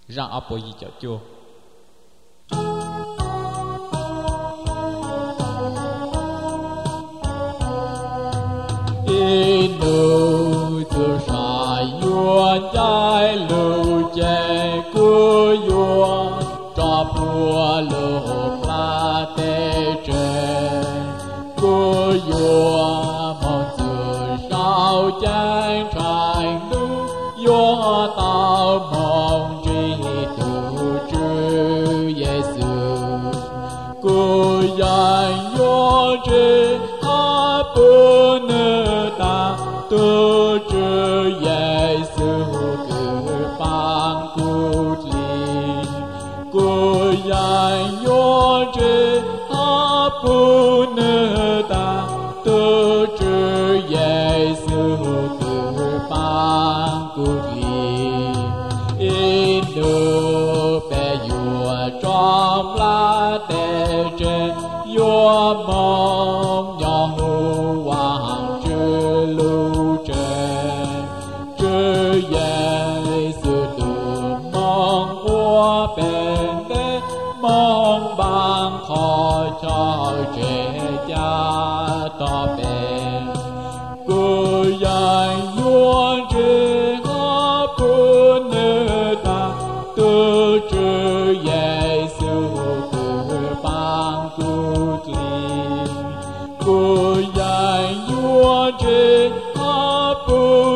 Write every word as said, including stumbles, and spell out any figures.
rằng áp bồi gì cho chúa inu tu sa yuan trái lưu che cu yuan cho bùa lục la tê tre cu yuan mong từ sao chán trái lưu yuan tao mong tri tu chư Giêsu cu yan yuan tri a bu nơ ta tu chư Giêsu cứ ban cút li cu yan yuan tri a bu nơ ta tu chư Giêsu cứ ban cút li inu pe yua trong la tê trên yua mong nhỏ hu hoàng chư lưu trên chư Giêsu tu mong qua bên tế mong ban khỏi cho trẻ cha to bên cu yan yuan tri a bu nơ ta tu chư Giêsu cứ ban cút li cu yan yuan tri a bu